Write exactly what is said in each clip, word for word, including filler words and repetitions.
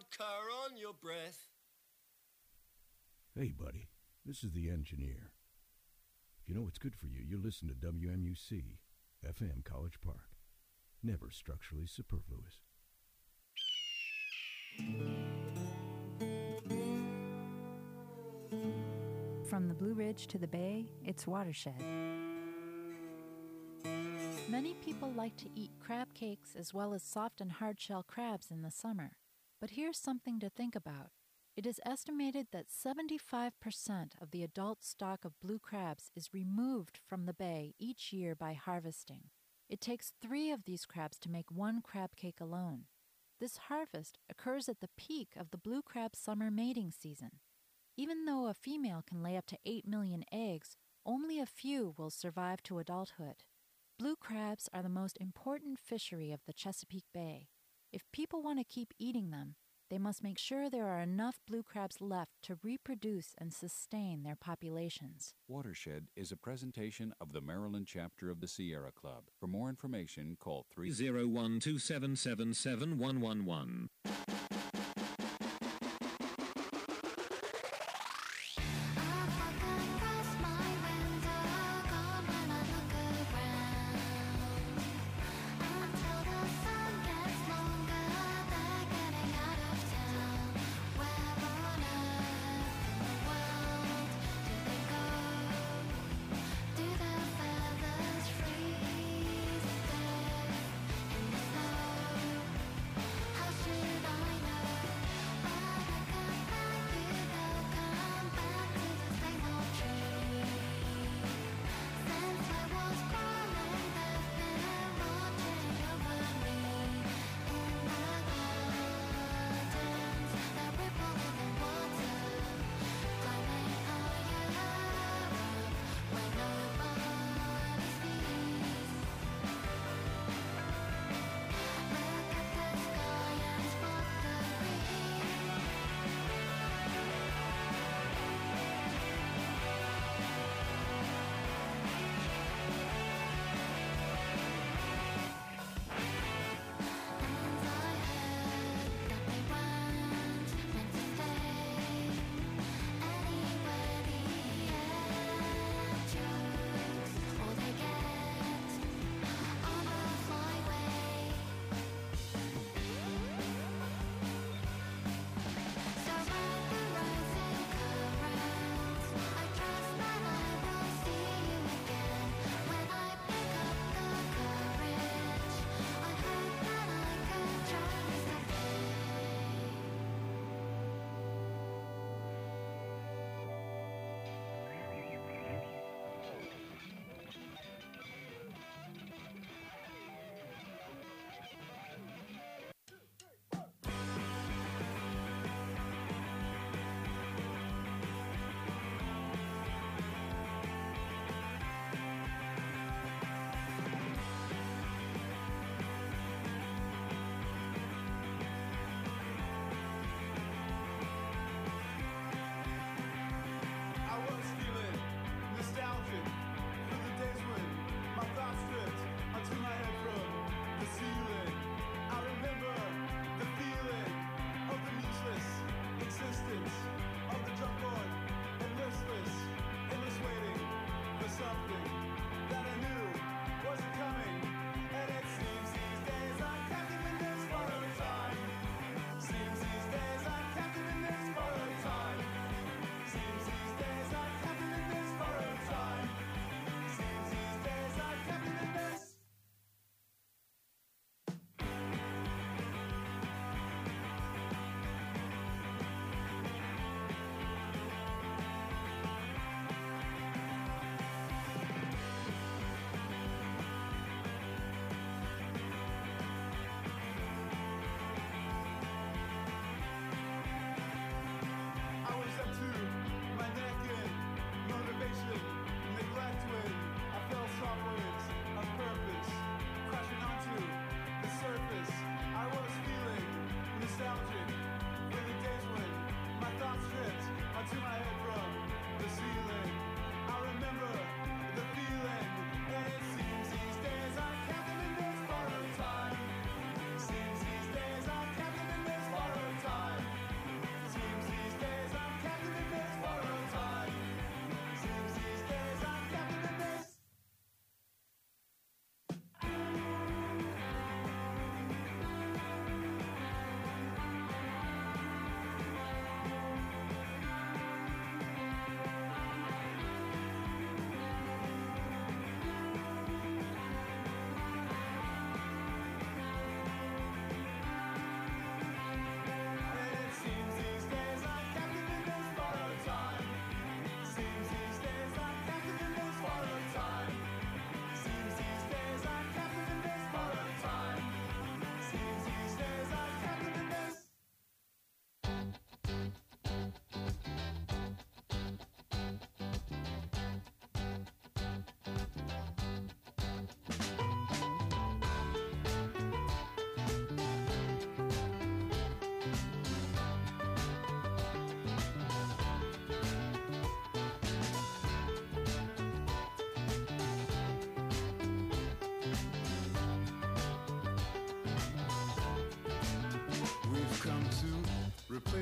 vodka on your breath. Hey, buddy, this is the engineer. If you know what's good for you, you listen to W M U C, F M College Park. Never structurally superfluous. From the Blue Ridge to the Bay, it's Watershed. Many people like to eat crab cakes as well as soft and hard-shell crabs in the summer. But here's something to think about. It is estimated that seventy-five percent of the adult stock of blue crabs is removed from the bay each year by harvesting. It takes three of these crabs to make one crab cake alone. This harvest occurs at the peak of the blue crab summer mating season. Even though a female can lay up to eight million eggs, only a few will survive to adulthood. Blue crabs are the most important fishery of the Chesapeake Bay. If people want to keep eating them, they must make sure there are enough blue crabs left to reproduce and sustain their populations. Watershed is a presentation of the Maryland chapter of the Sierra Club. For more information, call three zero one two seven seven seven one one one. How should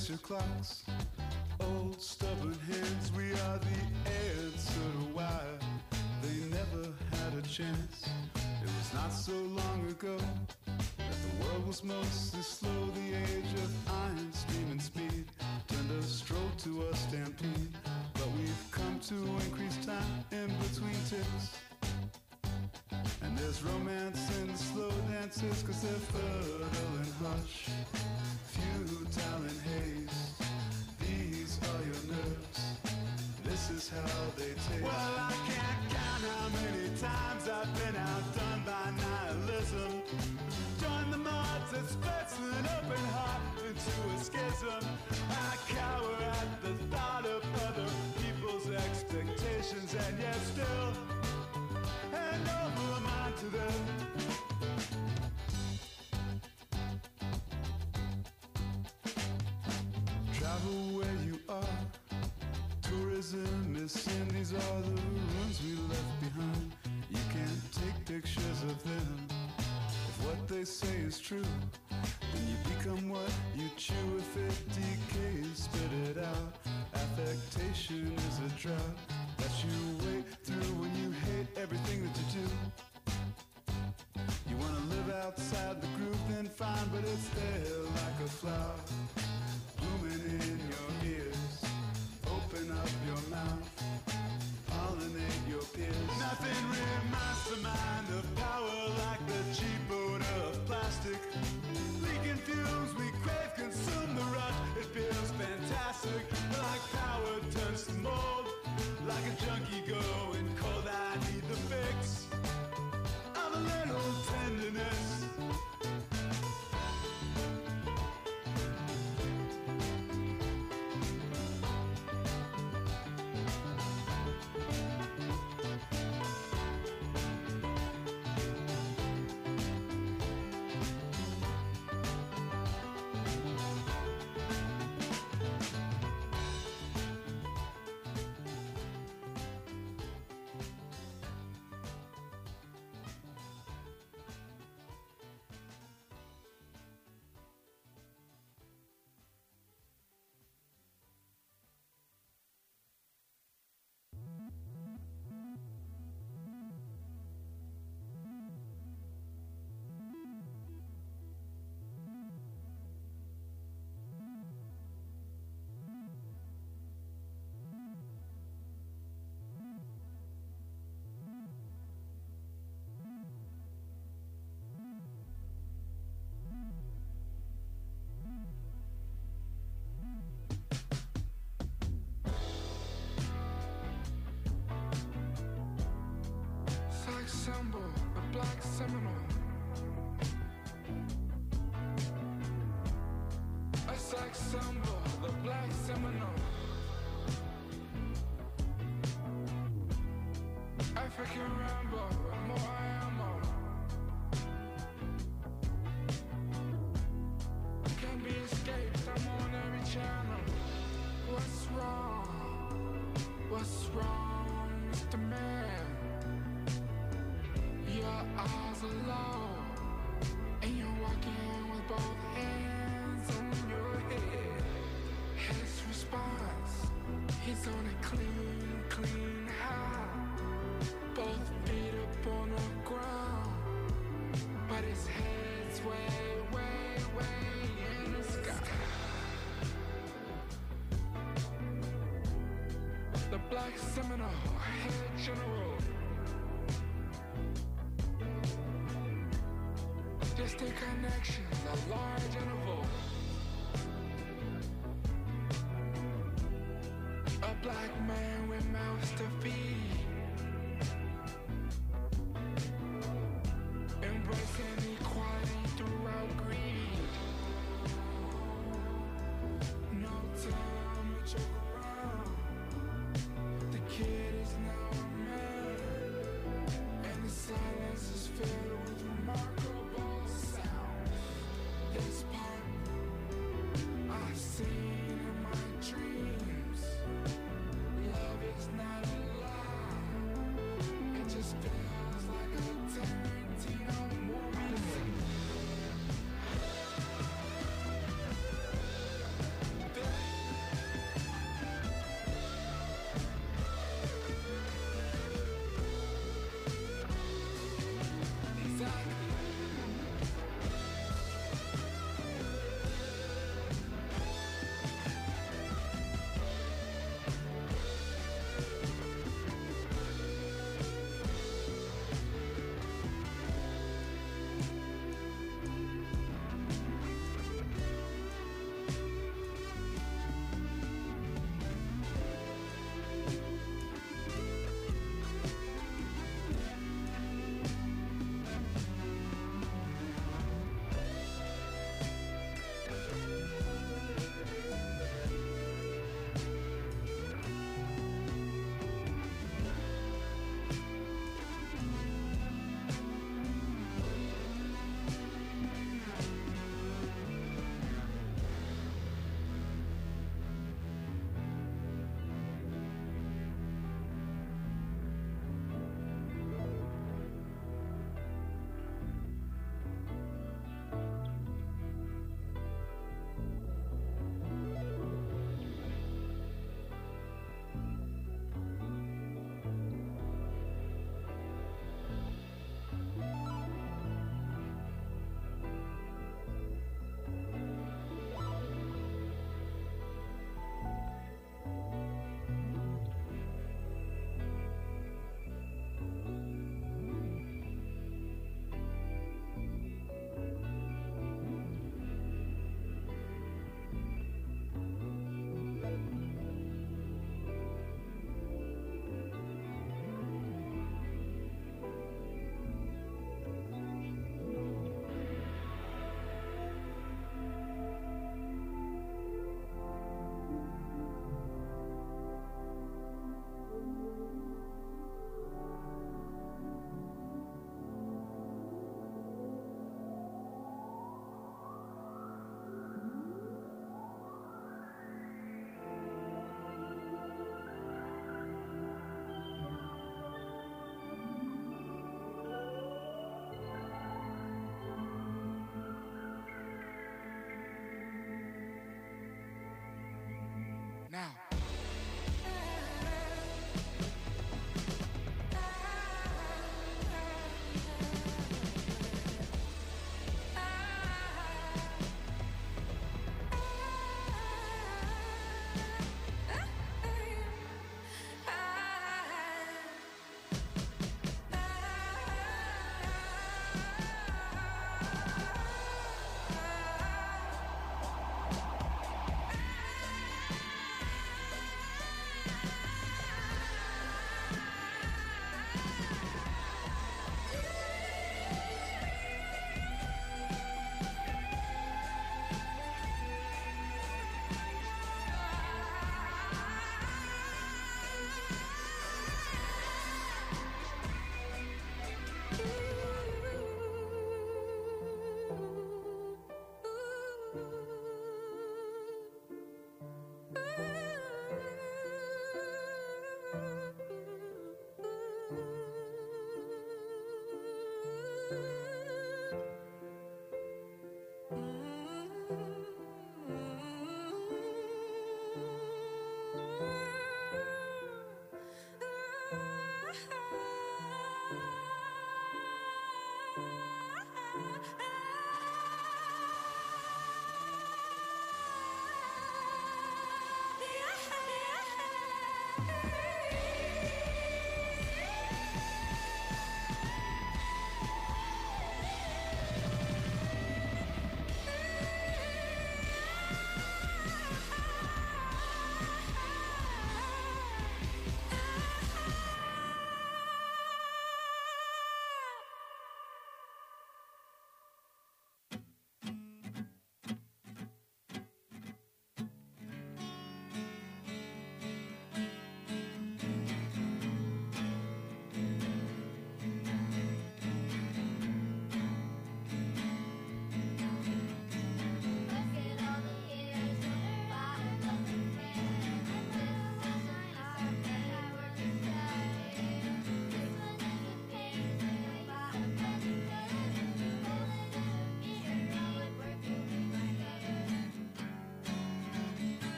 your clocks. Old stubborn hands, we are the answer to why they never had a chance. It was not so long ago that the world was mostly slow. The age of iron, steam and speed turned a stroll to a stampede. But we've come to increase time in between ticks. And there's romance in the slow dances, cause they're fertile and hush, futile and haze. These are your nerves, this is how they taste. Well, I can't count how many times I've been outdone by nihilism. Join the mods that splits an open heart into a schism. I cower at the thought of other people's expectations, and yet still hand over mine to them. Travel where you are. Tourism is sin. These are the ruins we left behind. You can't take pictures of them. If what they say is true, then you become what you chew. If it decays, spit it out. Affectation is a drought that you wait through when you hate everything that you do. You wanna live outside the groove, then fine, but it's there like a flower blooming in your ears. Open up your mouth, pollinate your peers. Nothing reminds the mind of power like the cheap odor of plastic. Leaking fumes, we crave, consume the rush. It feels fantastic, like power turns to mold. Like a junkie going cold, I need the fix of a little tenderness. Symbol, a black Seminole. A sex symbol, the black Seminole. African Rambo with more ammo. Can't be escaped, I'm on every channel. What's wrong? What's wrong, Mister Man? Your eyes are low, and you're walking with both hands on your head. His response, he's on a clean, clean high. Both feet up on the ground, but his head's way, way, way in the sky. The black Seminole, head general. Distant connections, a large interval. A black man with mouths to feed. Embracing equality throughout greed. No time to joke around. The kid is now a man, and the silence is filled with remarkable. This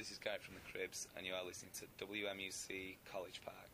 this is Gary from the Cribs, and you are listening to W M U C College Park.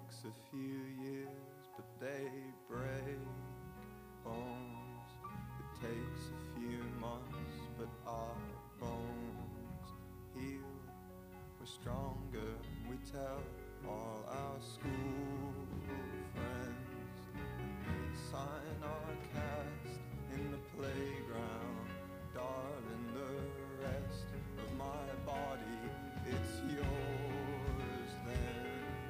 takes a few years, but they break bones. It takes a few months, but our bones heal. We're stronger, we tell all our school friends, and we sign our cast in the playground. Darling, the rest of my body, it's yours then.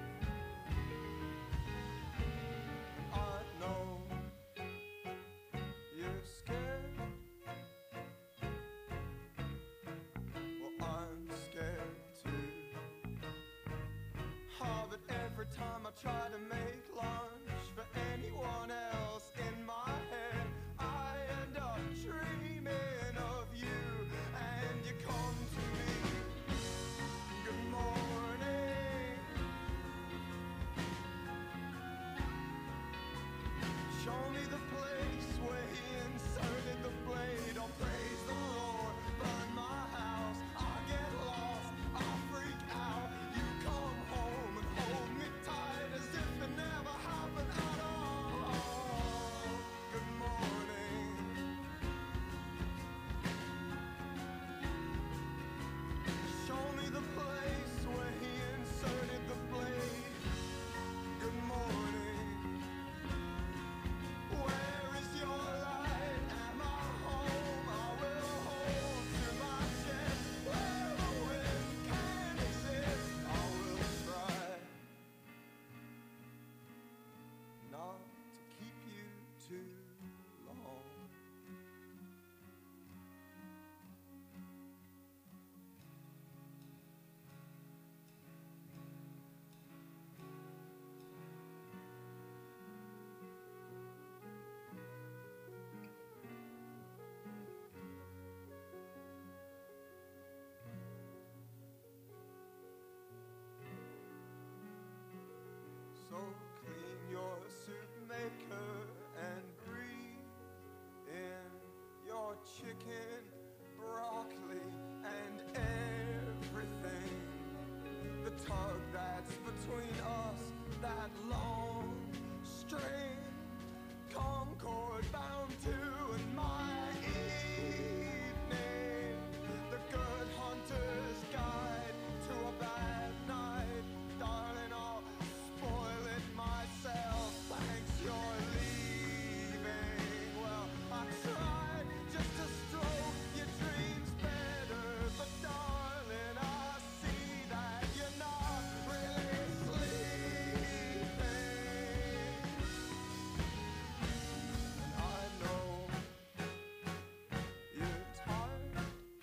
I know you're scared. Well, I'm scared too. Oh, but every time I try to make lunch for anyone else in my head, I end up dreaming of you, and you come to me. Good morning. Show me the place where he inserted the blade. Oh, praise the Lord, burn my house. I get lost, I freak out. You come home and hold me tight as if it never happened at all. Good morning. Show me the place where he inserted the blade. Good morning. Where is your light? Am I home? I will hold to my chest. Where the wind can exist, I will try not to keep you too long. So clean your soup maker and breathe in your chicken, broccoli, and everything. The tug that's between us, that long string, concord bound to in my evening. The good hunter's guide to a bad night. Darling, I'll spoil it myself. Thanks, you're leaving. Well, I tried just to stroke your dreams better, but darling, I see that you're not really sleeping. And I know you're tired.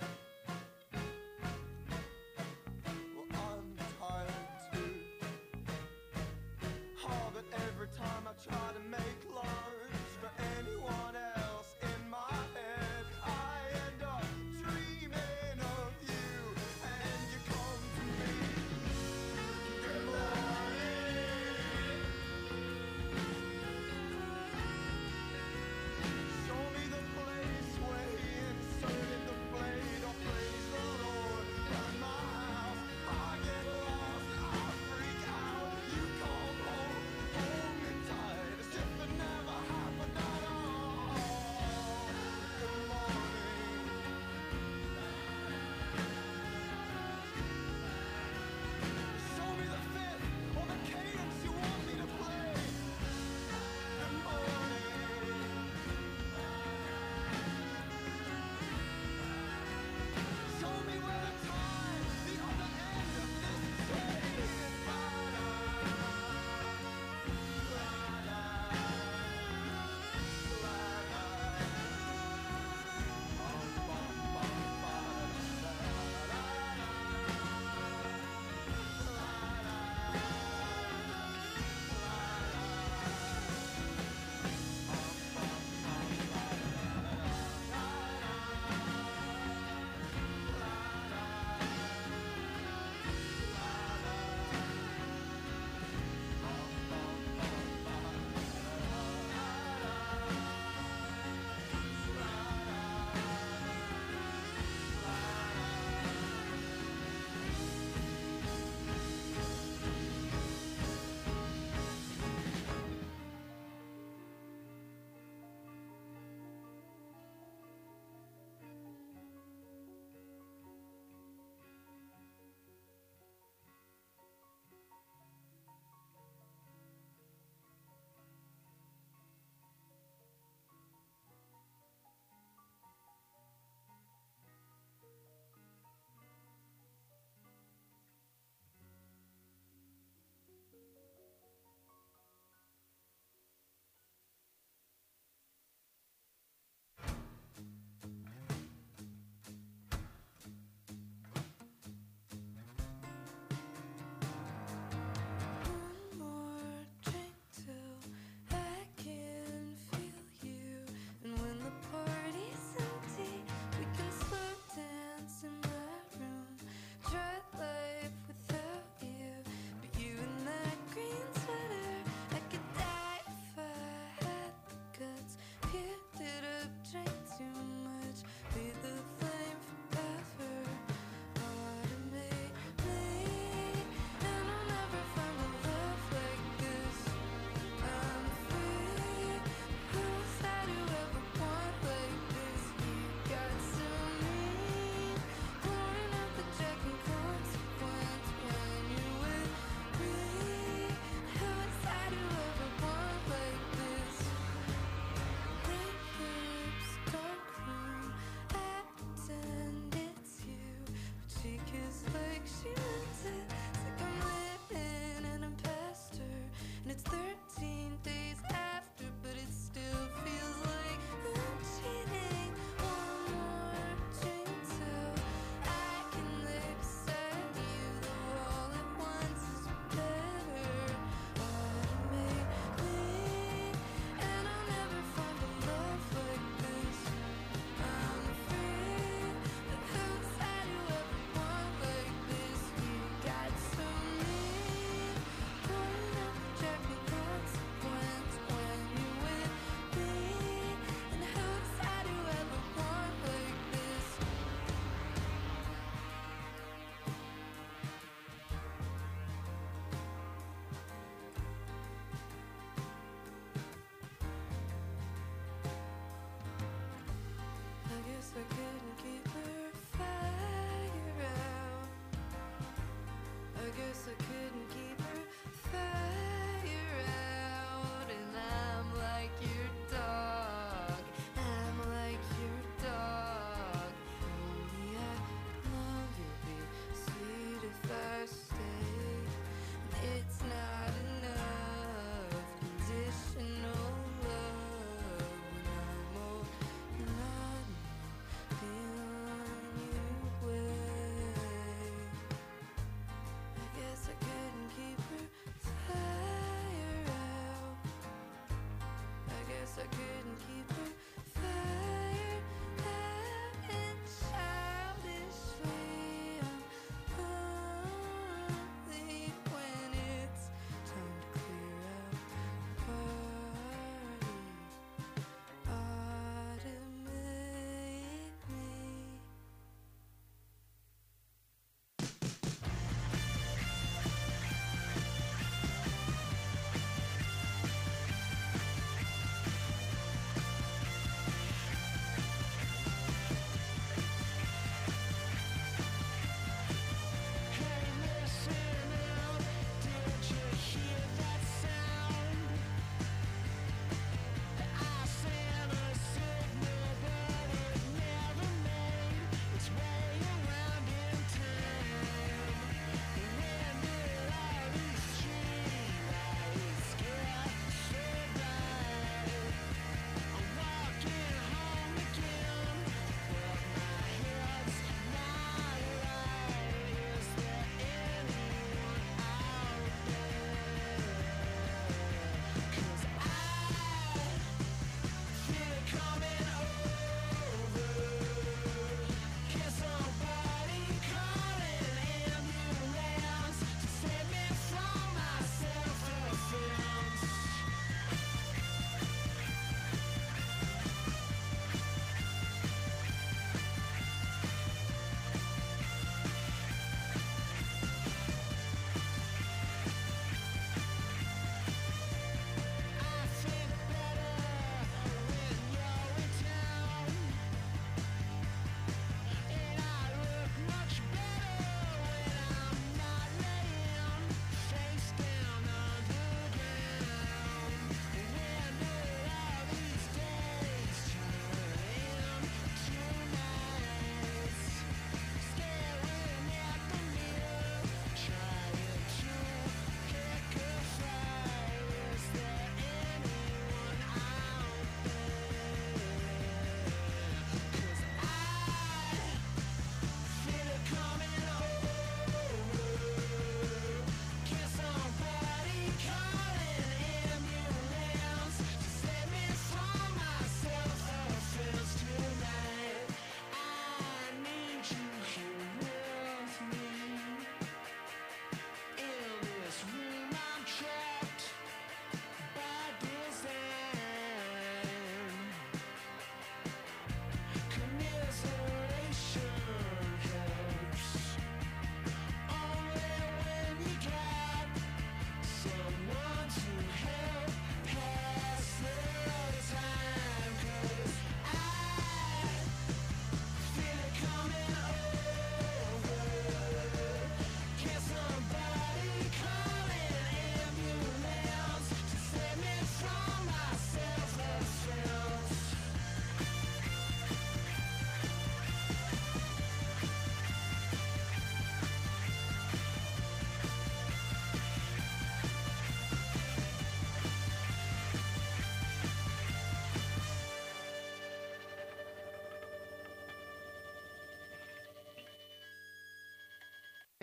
Well, I'm tired too. Oh, but every time I try to make lunch for anyone else in my head, I end up dreaming of you, and you come to me. Good morning. Show me the place where he inserted the blade. Oh, praise the Lord, burn my house. I get lost, I freak out. You come home, hold me tight, as if it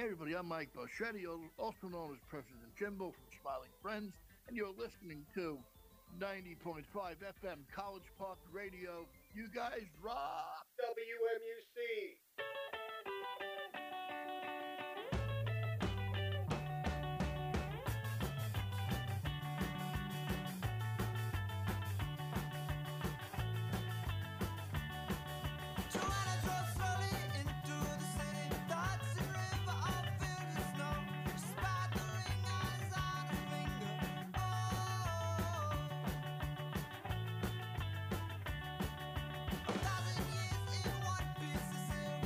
everybody, I'm Mike Boschetti, also known as President Jimbo from Smiling Friends, and you're listening to ninety point five F M College Park Radio. You guys rock! W M U C. A thousand years in one piece of silver.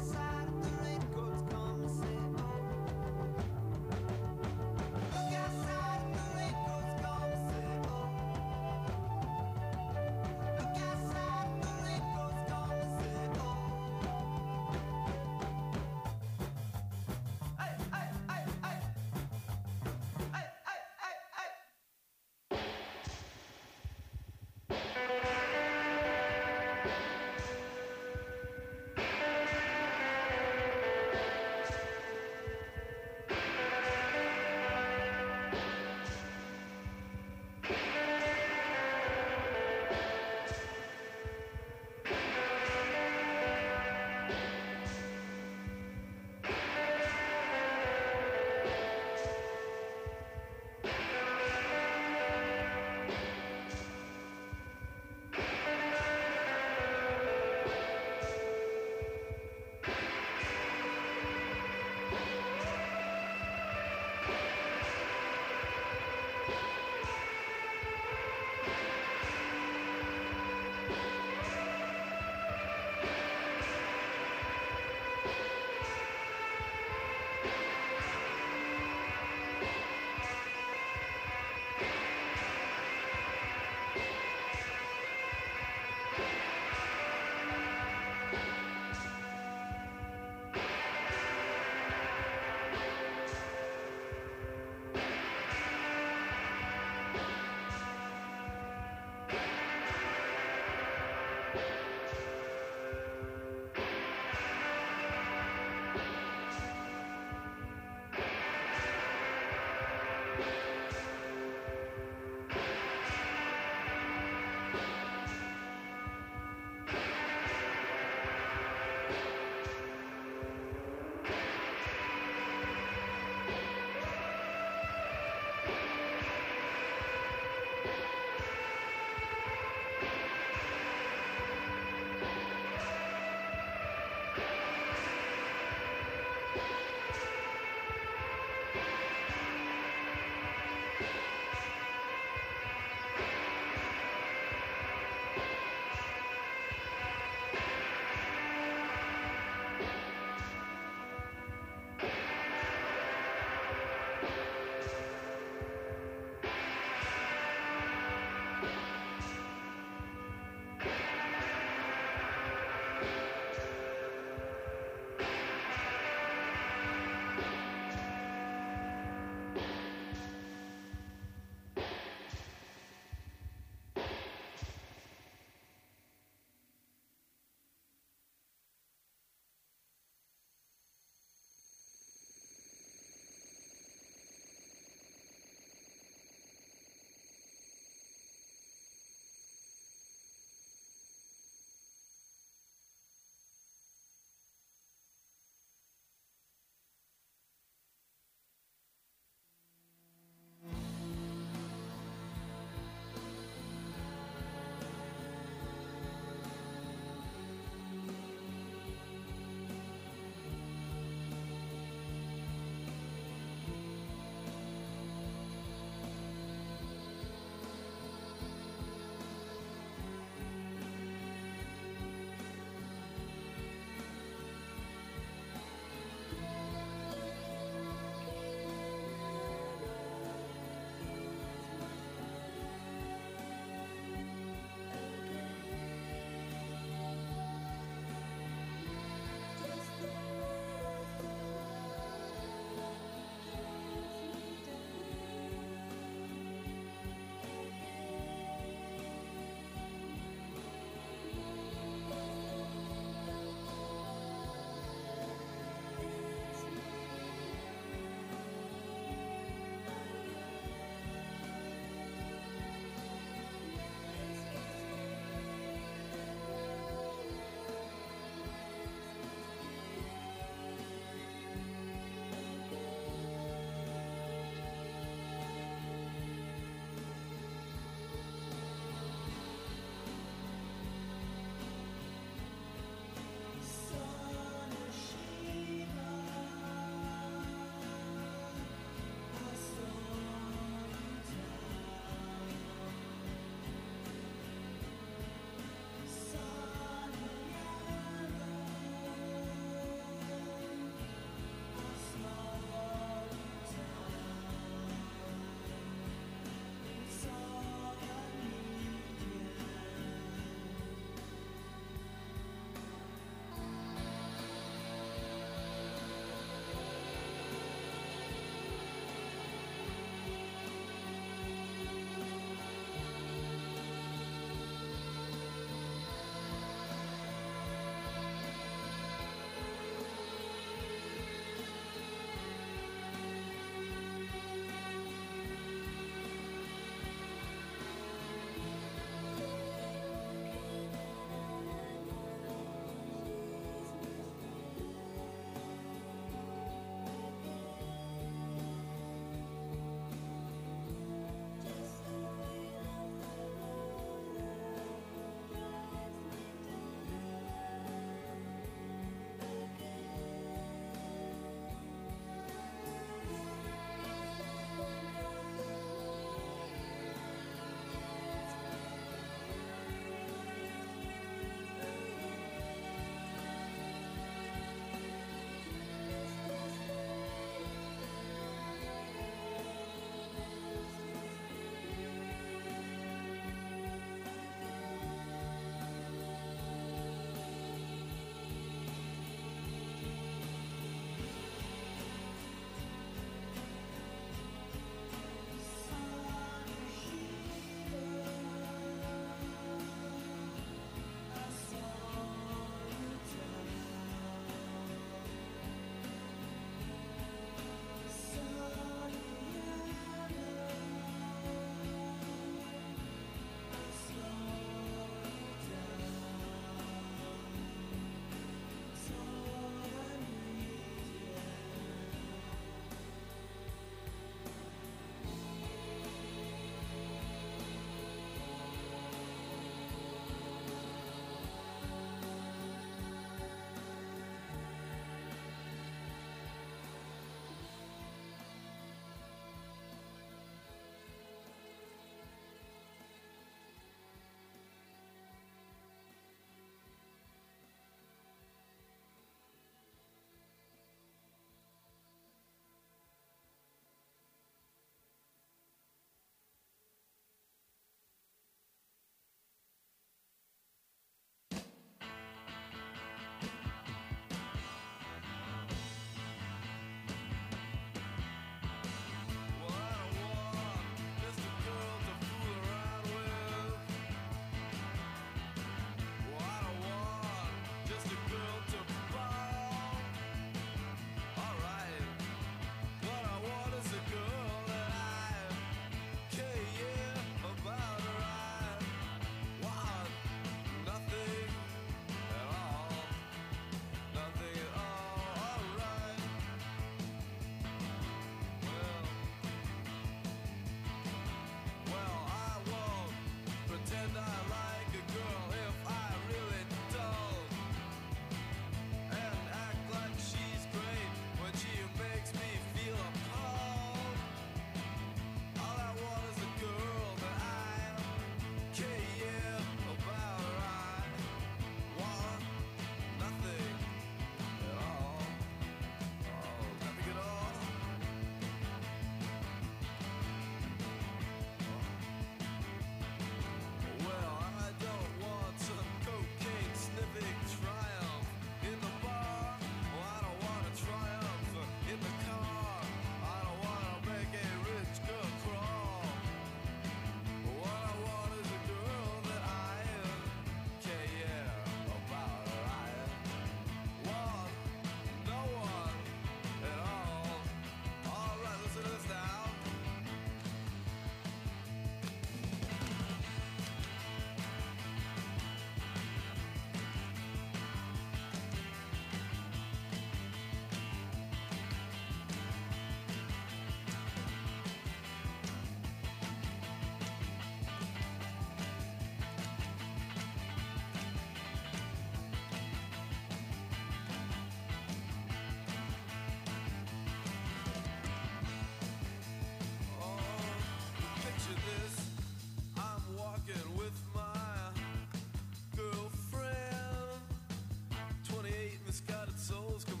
souls come